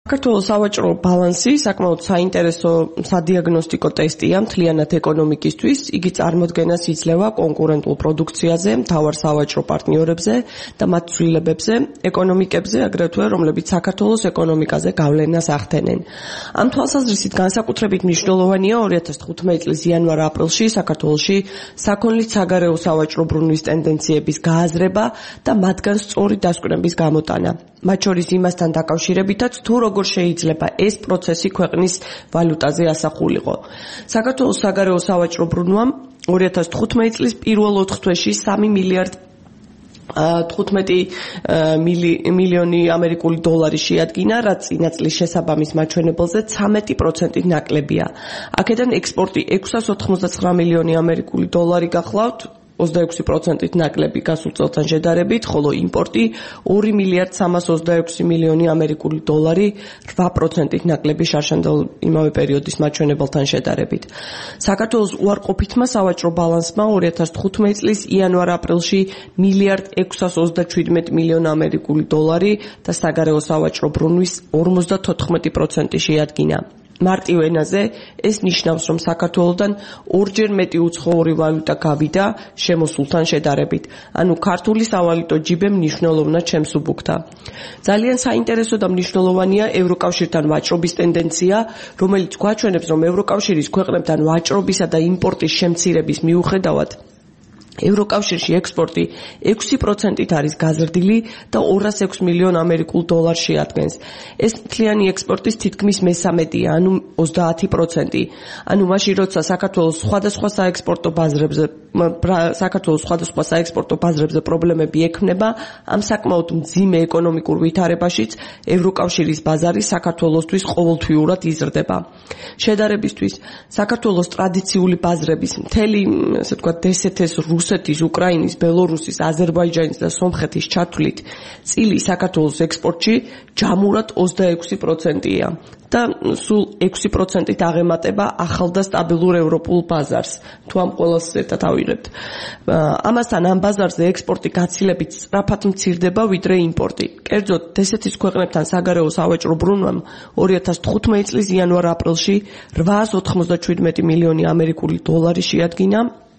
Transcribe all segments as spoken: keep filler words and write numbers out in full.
საქართველოს სავაჭრო ბალანსი საკმაოდ საინტერესო სადიაგნოსტიკო ტესტია მთლიანად ეკონომიკისთვის. იგი წარმოდგენას იძლევა კონკურენტულ პროდუქციაზე, მთავარ სავაჭრო პარტნიორებზე და მათ ცვლილებებზე, ეკონომიკებზე, აგრეთვე რომლებიც საქართველოს ეკონომიკაზე გავლენას ახდენენ. ამ თვალსაზრისით განსაკუთრებით მნიშვნელოვანია ორი ათას თხუთმეტი წლის იანვარ-აპრილში საქართველოში საქონლის საგარეო სავაჭრო ბრუნვის ტენდენციების გააზრება და მათგან სწორი დასკვნების გამოტანა. მათ შორის იმასთან დაკავშირებითაც თუ როგორ შეიძლება ეს პროცესი ქვეყნის ვალუტაზე ასახულიყო. საქართველოს საგარეო სავაჭრო ბრუნვამ ორი ათას თხუთმეტი წლის პირველ ოთხ თვეში სამი მილიარდ თხუთმეტი მილიონი ამერიკული დოლარი შეადგინა, რაც წინა წლის შესაბამის მაჩვენებელზე ცამეტი პროცენტით ნაკლებია. აქედან ექსპორტი ექვსას ოთხმოცდაცხრა მილიონი ამერიკული დოლარი გახლავთ, ოცდაექვსი პროცენტით ნაკლები გასულ წელთან შედარებით, ხოლო იმპორტი ორი მილიარდ სამას ოცდაექვსი მილიონი ამერიკული დოლარი, რვა პროცენტით ნაკლები შარშანდელ იმავე პერიოდის მაჩვენებელთან შედარებით. საქართველოს უარყოფითმა სავაჭრო ბალანსმა ორი ათას თხუთმეტი წლის იანვარ-აპრილში მილიარდ ექვსას ოცდაჩვიდმეტი მილიონი ამერიკული დოლარი და საგარეო სავაჭრო ბრუნვის ორმოცდათოთხმეტი პროცენტი შეადგინა. მარტივ ენაზე ეს ნიშნავს, რომ საქართველოდან ორჯერ მეტი უცხოური ვალუტა გავიდა შემოსულთან შედარებით. ანუ ქართული სავალუტო ჯიბე მნიშვნელოვნად შემსუბუქდა. ძალიან საინტერესო და მნიშვნელოვანია ევროკავშირთან ვაჭრობის ტენდენცია, რომელიც გვაჩვენებს, რომ ევროკავშირის ქვეყნებთან ვაჭრობისა და იმპორტის შემცირების მიუხედავად ევროკავშირში ექსპორტი ექვსი პროცენტით არის გაზრდილი და ორას ექვს მილიონ ამერიკულ დოლარს შეადგენს. ეს მთლიანი ექსპორტის თითქმის მესამედია, ანუ ოცდაათი პროცენტი. ანუ მაშინ, როცა საქართველოს სხვადასხვა საექსპორტო ბაზრებზე საქართველოს სხვადასხვა საექსპორტო ბაზრებზე პრობლემები ექმნება, ამ საკმაოდ მძიმე ეკონომიკურ ვითარებაშიც ევროკავშირის ბაზარი საქართველოსთვის ყოველთვიურად იზრდება. შედარებისთვის, საქართველოს ტრადიციული ბაზრების მთელი, ასე ვთქვათ, დსთ-ის, რუსეთის, უკრაინის, ბელორუსის, აზერბაიჯანის და სომხეთის ჩათვლით წილი საქართველოს ექსპორტში ჯამურად ოცდაექვსი პროცენტია და სულ ექვსი პროცენტით აღემატება ახალ და სტაბილურ ევროპულ ბაზარს. თუ ამ ყველას ერთად ავიღებთ. ამასთან ამ ბაზარზე ექსპორტი გაცილებით სწრაფად მცირდება ვიდრე იმპორტი. კერძოდ, დსთ-ის ქვეყნებთან საგარეო სავაჭრო ბრუნვამ ორი ათას თხუთმეტი წლის იანვარ-აპრილში რვაას ოთხმოცდაჩვიდმეტი მილიონი ამერიკული დოლარი შეადგინა,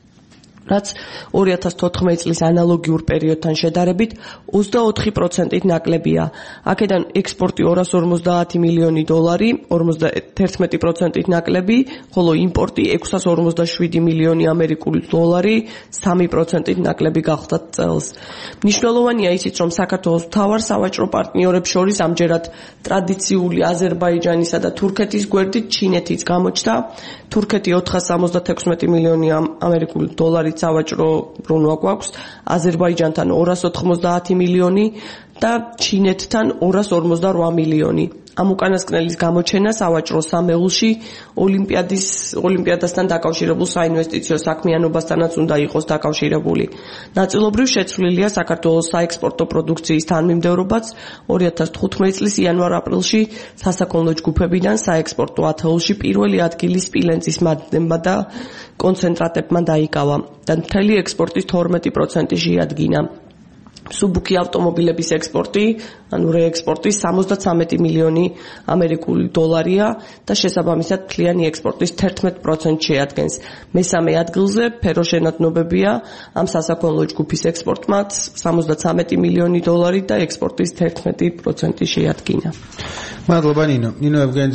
რაც ორი ათას თოთხმეტი წლის ანალოგიურ პერიოდთან შედარებით ოცდაოთხი პროცენტით ნაკლებია. აქედან ექსპორტი ორას ორმოცდაათი მილიონი დოლარი, ორმოცდაერთი პროცენტით ნაკლები, ხოლო იმპორტი ექვსას ორმოცდაშვიდი მილიონი ამერიკული დოლარი, სამი პროცენტით ნაკლები გახლდათ წელს. მნიშვნელოვანია ისიც, რომ საქართველოს მთავარ სავაჭრო პარტნიორებს შორის ამჯერად ტრადიციული აზერბაიჯანისა და თურქეთის გვერდით ჩინეთიც გამოჩნდა. თურქეთი ოთხას სამოცდათექვსმეტი მილიონი ამერიკული დოლარი სავაჭრო ბრუნვა გვაქვს, აზერბაიჯანთან ორას ოთხმოცდაათი მილიონი და ჩინეთთან ორას ორმოცდარვა მილიონი. ამ უკანასკნელის გამოჩენა სავაჭრო სამეულში ოლიმპიადის ოლიმპიადასთან დაკავშირებულ საინვესტიციო საქმიანობასთანაც უნდა იყოს დაკავშირებული. ნაწილობრივ შეცვლილია საქართველოს საექსპორტო პროდუქციის თანმიმდევრობაც ორი ათას თხუთმეტი წლის იანვარ-აპრილში სასაქონლო ჯგუფებიდან საექსპორტო ათეულში პირველი ადგილი სპილენძის მადნებმა და კონცენტრატებმა დაიკავა და მთელი ექსპორტის თორმეტი პროცენტი შეადგინა. მსუბუქი ავტომობილების ექსპორტი, ანუ რეექსპორტი სამოცდაცამეტი მილიონი ამერიკული დოლარია და შესაბამისად მთლიანი ექსპორტის თერთმეტ პროცენტს შეადგენს. მესამე ადგილზე ფეროშენადნობებია, ამ სასაქონლო ჯგუფის ექსპორტმაც სამოცდაცამეტი მილიონი დოლარი და ექსპორტის თერთმეტი პროცენტი შეადგინა. მადლობა ნინო. ნინო ევგენი